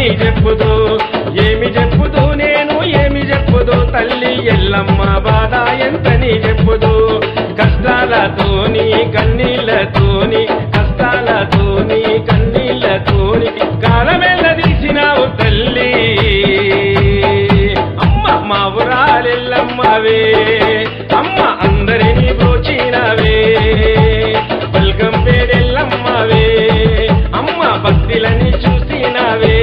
చెప్పుదు ఏమి చెప్పుదు నేను ఏమి చెప్పుదు తల్లి ఎల్లమ్మ బాధ ఎంతని చెప్పుదు కష్టాలతోని కన్నీళ్లతోని కష్టాలతోని కన్నీళ్లతోని కాలమెల్ల తీసినావు తల్లి అమ్మ మా ఊరాలెల్లమ్మవే అమ్మ అందరినీ బ్రోచినవే బల్గంపేడెల్లమ్మవే అమ్మ భక్తులని చూసినవే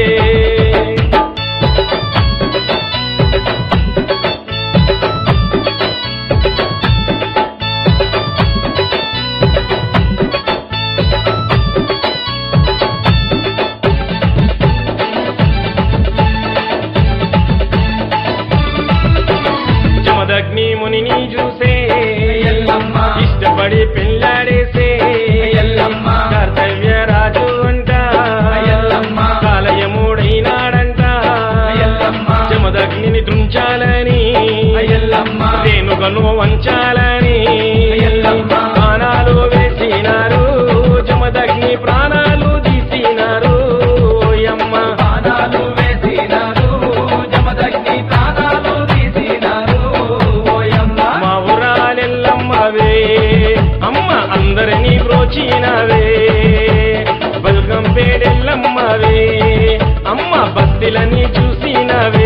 జమదగ్ని మునిని చూసే ఎల్లమ్మ ఇష్టపడి పెళ్ళాడేసే ఎల్లమ్మ కర్తవ్య రాజు అంట ఎల్లమ్మ కాలయముడైనాడంట ఎల్లమ్మ జమదగ్నిని దృంచాలని ఎల్లమ్మ రేణుకను వంచాలని ఎల్లమ్మ ప్రాణాలు వేసినారు జమదగ్ని ప్రాణాలు తీసినారు ఓయమ్మ ప్రాణాలు వేసినారు జమదగ్ని ప్రాణాలు తీసినారు ఓయమ్మ మా ఊరాలెల్లమ్మవే అమ్మ అందరినీ బ్రోచినవే బల్గంపేడెల్లమ్మవే అమ్మ భక్తులని చూసినవే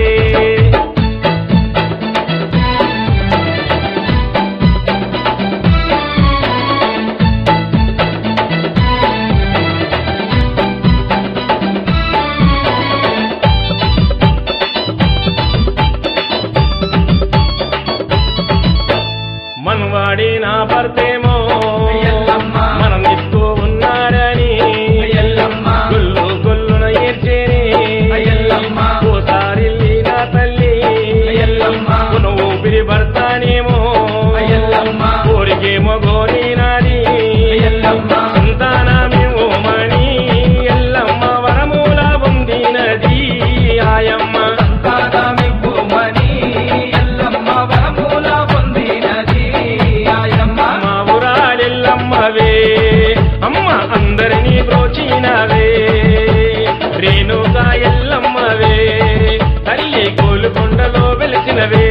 మనవాడి నా భర్తేమో ఎల్లమ్మ మనం ఇస్తూ ఉన్నాడని ఎల్లమ్మ గొల్లు గొల్లున ఏడ్చేని ఎల్లమ్మ ఓసారి నా తల్లి ఎల్లమ్మ నువ్వు ఊపిరి భర్తానేమో ఎల్లమ్మ కోరికేమో గోరినాది ఎల్లమ్మ సంతానమేమో మణి ఎల్లమ్మ వరమూల పొందినది ఆయమ్మ సంతానమివ్వుమని ఎల్లమ్మ వరమూల పొందినది ఆయమ్మ మా ఊరాలెల్లమ్మవే అమ్మ అందరినీ బ్రోచినవే రేణుగా ఎల్లమ్మవే తల్లి గోలుకొండలో వెలిసినవే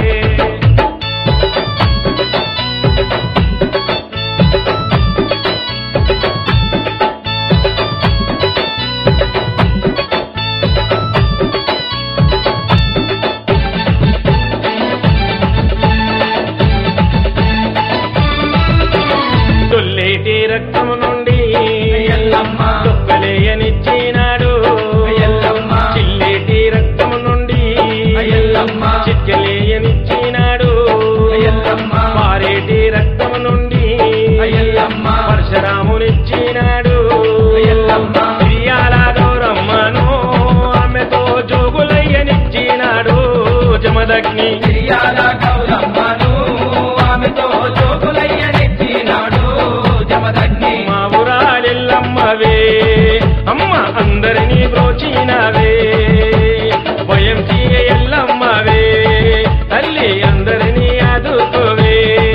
తొల్లేటి రక్తము నుండి ఎల్లమ్మ తొక్కలేయనిచ్చినాడు ఎల్లమ్మ చిల్లేటి రక్తము నుండి ఎల్లమ్మ చిక్కలేయనిచ్చినాడు ఎల్లమ్మ పారేటి రక్తము నుండి ఎల్లమ్మ పరశురామునిచ్చినాడు ఎల్లమ్మ మిరియాల గౌరమ్మను ఆమెతో జోగులయ్యనిచ్చినాడు జమదగ్ని సిరియాల గౌరమ్మను ఆమెతో జోగులయ్యనిచ్చినాడు జమదగ్ని మా ఊరాలెల్లమ్మవే అమ్మ అందరినీ బ్రోచినవే భయం ఎల్లమ్మవే తల్లి అందరినీ ఆదుకోవే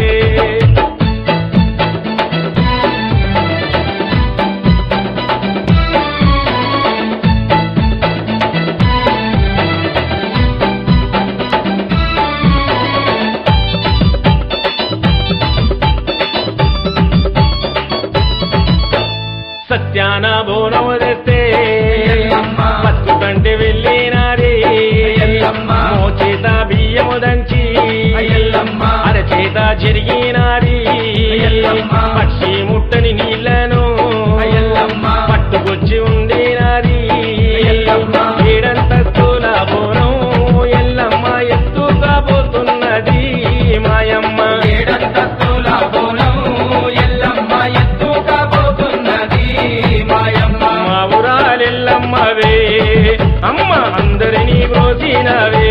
సత్యాన బోనం తెస్తే ఎల్లమ్మ బతుకంటే వెళ్ళినారే ఎల్లమ్మ మోచేత బియ్యము దంచి ఎల్లమ్మ అరచేత చెరిగినారి ఎల్లమ్మ పక్షి ముట్టని నీళ్లను ఎల్లమ్మ పట్టుకొచ్చి ఉండినారి ఎల్లమ్మ ఏడంతస్తుల బోనం ఎల్లమ్మ ఎత్తుగా పోతున్నది మాయమ్మ ఏడంతస్తుల బోనం ఎల్లమ్మ ఎత్తుగా పోతున్నది మాయమ్మ మా ఊరాలెల్లమ్మవే అమ్మ అందరినీ బ్రోచినవే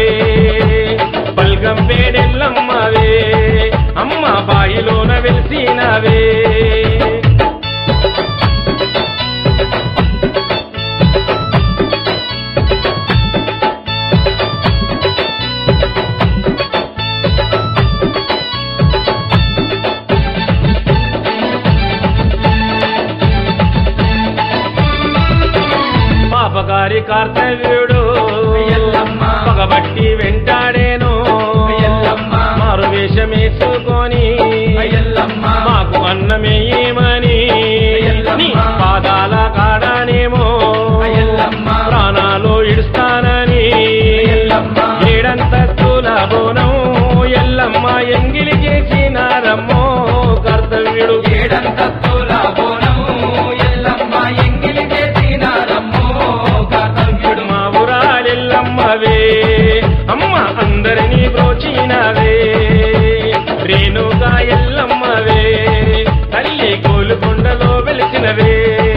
బల్గంపేడెల్లమ్మవే అమ్మ బాయిలోన వెలిసినవే ఒకసారి కార్తవీయుడు ఎల్లమ్మ పగబట్టి వెంటాడేను ఎల్లమ్మ మారు వేషమేసుకొని ఎల్లమ్మ మాకు అన్నమేయమని ఎల్లమ్మ నీ పాదాల కాడానేమో ఎల్లమ్మ ప్రాణాలు ఇడుస్తానని ఎల్లమ్మ ఏడంతస్తుల బోనం ఎల్లమ్మ ఎంగిలి చేసినారమ్మో కర్తవ్యుడు ఏడంతస్తుల బోనము ఎల్లమ్మ ఎంగిలి చేసినారమ్మో కర్తవ్యుడు మా ఊరాలెల్లమ్మవే అమ్మ అందరినీ బ్రోచినవే రేణుగా ఎల్లమ్మవే తల్లి గోలుకొండలో వెలిసినవే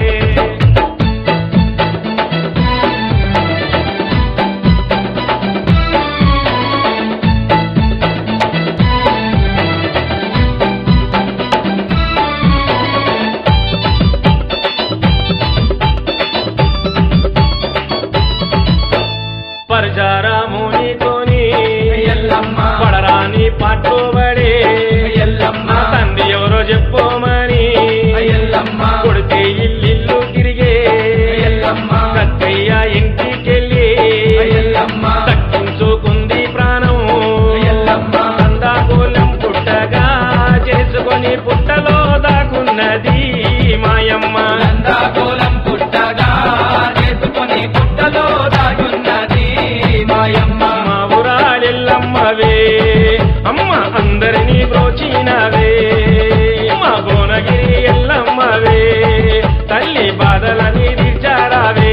పరజారామునితోని ఎల్లమ్మ పడరాని పట్టుబడే ఎల్లమ్మ తండ్రి ఎవరో చెప్పోమని ఎల్లమ్మ కొడితే ఇల్లు తిరిగే ఎల్లమ్మ కక్కయ్య ఇంటికెళ్ళి ఎల్లమ్మ దక్కించుకుంది ప్రాణం ఎల్లమ్మ కందాకూలం పుట్టగా చేసుకొని పుట్టలో దాకున్నది మాయమ్మ నందాగోళం పుట్టగా చేసుకొని పుట్టలో దాగున్నది మాయమ్మ మా ఊరాలెల్లమ్మవే అమ్మ అందరినీ బ్రోచినవే మా భువనగిరి ఎల్లమ్మవే తల్లి బాధలని తీర్చారావే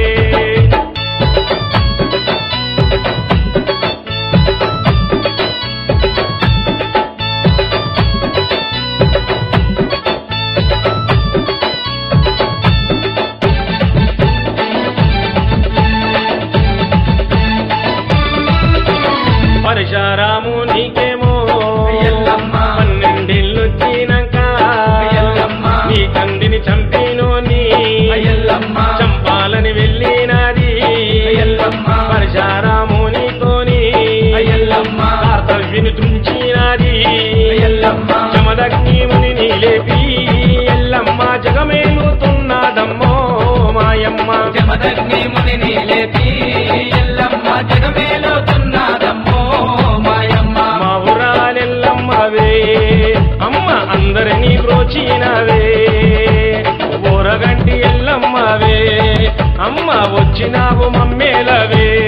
పరశురామునికేమో ఎల్లమ్మ 12 వచ్చినాక ఎల్లమ్మ నీ తండ్రిని చంపినోని ఎల్లమ్మ చంపాలని వెళ్ళినది ఎల్లమ్మ పరశురామునితోని ఎల్లమ్మ కార్తవ్యుని తుంచినది ఎల్లమ్మ జమదగ్నిముని లేపి ఎల్లమ్మ జగమేలుతున్నదమ్మో మాయమ్మ జమదగ్ని మునిని లేపి ఎల్లమ్మ జగమేలుతున్నదమ్మో మాయమ్మ మా ఊరాలెల్లమ్మవే అమ్మ అందరినీ బ్రోచినవే ఊరగంటి ఎల్లమ్మవే అమ్మ వచ్చినావు మమ్మేలవే